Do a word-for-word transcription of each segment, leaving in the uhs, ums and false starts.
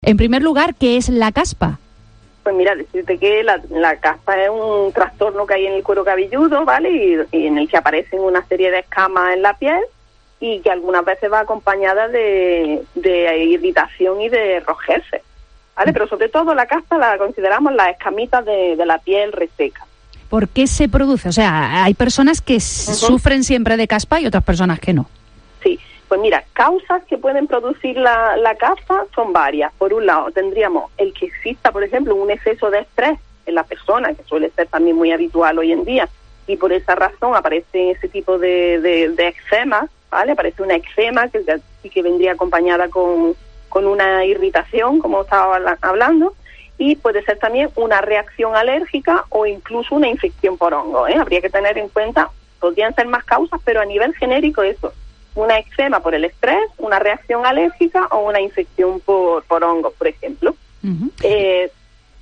En primer lugar, ¿qué es la caspa? Pues mira, decirte que la, la caspa es un trastorno que hay en el cuero cabelludo, ¿vale? Y, y en el que aparecen una serie de escamas en la piel y que algunas veces va acompañada de, de irritación y de rojeces, ¿vale? Pero sobre todo la caspa la consideramos las escamitas de, de la piel reseca. ¿Por qué se produce? O sea, hay personas que uh-huh. sufren siempre de caspa y otras personas que no. Sí. Pues mira, causas que pueden producir la, la caspa son varias. Por un lado, tendríamos el que exista, por ejemplo, un exceso de estrés en la persona, que suele ser también muy habitual hoy en día, y por esa razón aparece ese tipo de, de, de eczemas, ¿vale? Aparece una eczema que sí que vendría acompañada con, con una irritación, como estaba hablando, y puede ser también una reacción alérgica o incluso una infección por hongo, ¿eh? Habría que tener en cuenta, podrían ser más causas, pero a nivel genérico eso. Una eczema por el estrés, una reacción alérgica o una infección por, por hongos, por ejemplo. Uh-huh. Eh,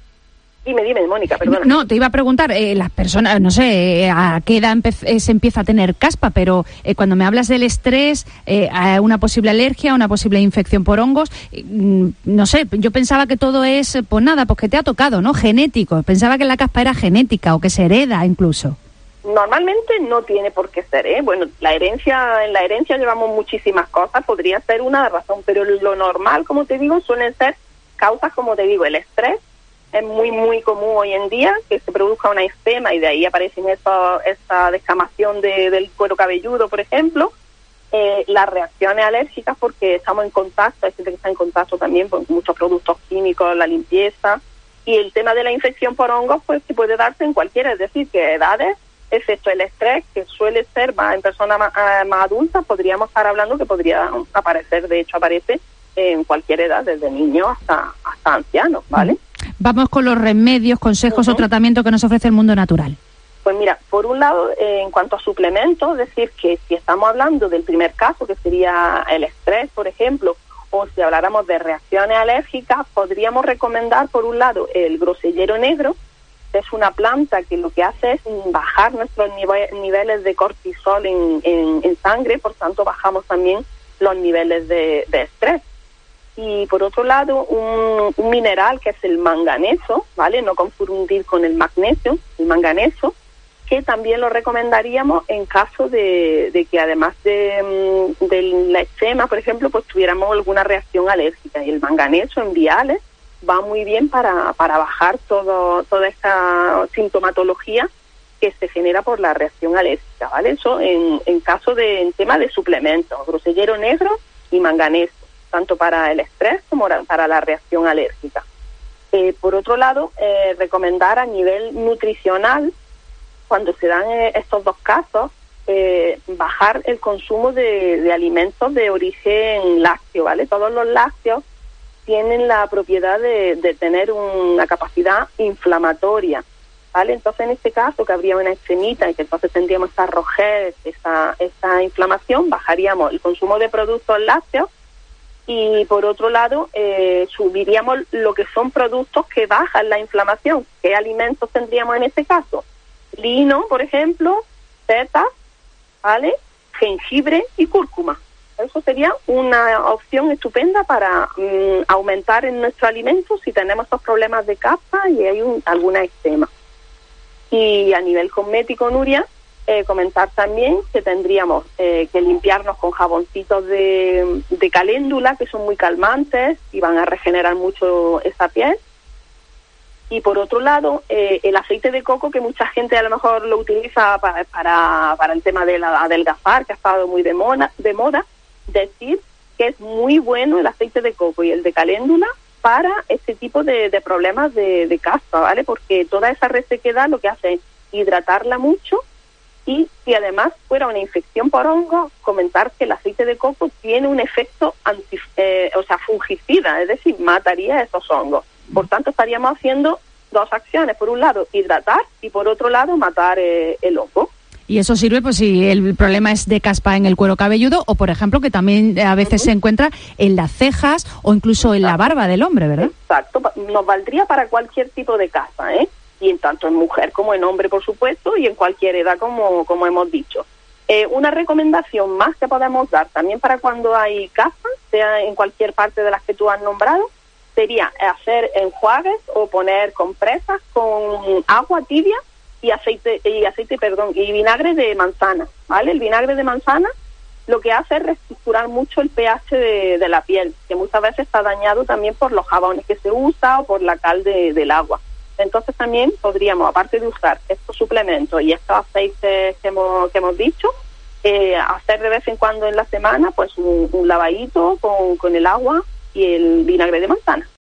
dime, dime, Mónica, perdona. No, te iba a preguntar, eh, las personas, no sé, eh, a qué edad empe- eh, se empieza a tener caspa, pero eh, cuando me hablas del estrés, eh, a una posible alergia, una posible infección por hongos, eh, no sé, yo pensaba que todo es, pues nada, pues que te ha tocado, ¿no? Genético. Pensaba que la caspa era genética o que se hereda incluso. Normalmente no tiene por qué ser, ¿eh? Bueno, la herencia, en la herencia llevamos muchísimas cosas, podría ser una razón, pero lo normal, como te digo, suelen ser causas, como te digo, el estrés. Es muy, muy común hoy en día que se produzca una eczema y de ahí aparecen eso, esa descamación de, del cuero cabelludo, por ejemplo. Eh, las reacciones alérgicas, porque estamos en contacto, hay gente que está en contacto también con muchos productos químicos, la limpieza. Y el tema de la infección por hongos, pues que puede darse en cualquiera, es decir, que edades, excepto el estrés, que suele ser más en personas más, más adultas, podríamos estar hablando que podría aparecer, de hecho aparece en cualquier edad, desde niños hasta, hasta ancianos, ¿vale? Vamos con los remedios, consejos uh-huh. o tratamientos que nos ofrece el mundo natural. Pues mira, por un lado, eh, en cuanto a suplementos, es decir, que si estamos hablando del primer caso, que sería el estrés, por ejemplo, o si habláramos de reacciones alérgicas, podríamos recomendar, por un lado, el grosellero negro. Es una planta que lo que hace es bajar nuestros nive- niveles de cortisol en, en, en sangre, por tanto bajamos también los niveles de, de estrés. Y por otro lado, un, un mineral que es el manganeso, ¿vale? No confundir con el magnesio, el manganeso, que también lo recomendaríamos en caso de, de que además de, de la eczema, por ejemplo, pues tuviéramos alguna reacción alérgica. Y el manganeso en viales va muy bien para, para bajar todo, toda esta sintomatología que se genera por la reacción alérgica, ¿vale? Eso en, en caso de en tema de suplementos, grosellero negro y manganeso, tanto para el estrés como para la reacción alérgica. Eh, por otro lado, eh, recomendar a nivel nutricional, cuando se dan eh, estos dos casos, eh, bajar el consumo de, de alimentos de origen lácteo, ¿vale? Todos los lácteos tienen la propiedad de, de tener una capacidad inflamatoria, ¿vale? Entonces, en este caso, que habría una eczemita y que entonces tendríamos esta rojez, esa, esa inflamación, bajaríamos el consumo de productos lácteos y, por otro lado, eh, subiríamos lo que son productos que bajan la inflamación. ¿Qué alimentos tendríamos en este caso? Lino, por ejemplo, setas, ¿vale? Jengibre y cúrcuma. Eso sería una opción estupenda para um, aumentar en nuestro alimento si tenemos estos problemas de caspa y hay un, alguna eczema. Y a nivel cosmético, Nuria, eh, comentar también que tendríamos eh, que limpiarnos con jaboncitos de, de caléndula, que son muy calmantes y van a regenerar mucho esa piel. Y por otro lado, eh, el aceite de coco, que mucha gente a lo mejor lo utiliza para, para, para el tema de la adelgazar, que ha estado muy de moda, de moda, decir que es muy bueno el aceite de coco y el de caléndula para este tipo de, de problemas de, de caspa, ¿vale? Porque toda esa resequedad lo que hace es hidratarla mucho y si además fuera una infección por hongo, comentar que el aceite de coco tiene un efecto anti, eh, o sea, fungicida, es decir, mataría esos hongos. Por tanto, estaríamos haciendo dos acciones. Por un lado, hidratar y por otro lado, matar eh, el hongo. Y eso sirve pues si el problema es de caspa en el cuero cabelludo o, por ejemplo, que también a veces uh-huh. se encuentra en las cejas o incluso en Exacto. la barba del hombre, ¿verdad? Exacto. Nos valdría para cualquier tipo de caspa, ¿eh? Y en tanto en mujer como en hombre, por supuesto, y en cualquier edad, como, como hemos dicho. Eh, una recomendación más que podemos dar también para cuando hay caspa, sea en cualquier parte de las que tú has nombrado, sería hacer enjuagues o poner compresas con agua tibia y aceite, y aceite, perdón, y vinagre de manzana, ¿vale? El vinagre de manzana lo que hace es reestructurar mucho el pH de, de la piel, que muchas veces está dañado también por los jabones que se usa o por la cal de, del agua. Entonces también podríamos, aparte de usar estos suplementos y estos aceites que hemos, que hemos dicho, eh, hacer de vez en cuando en la semana pues un, un lavadito con, con el agua y el vinagre de manzana.